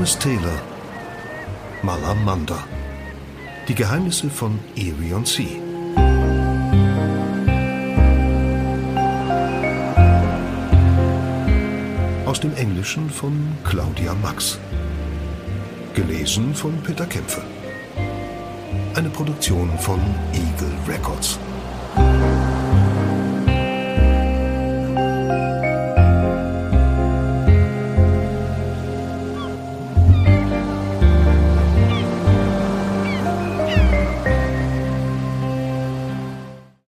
Thomas Taylor, Malamanda. Die Geheimnisse von Irion Sea. Aus dem Englischen von Claudia Max. Gelesen von Peter Kämpfe. Eine Produktion von Eagle Records.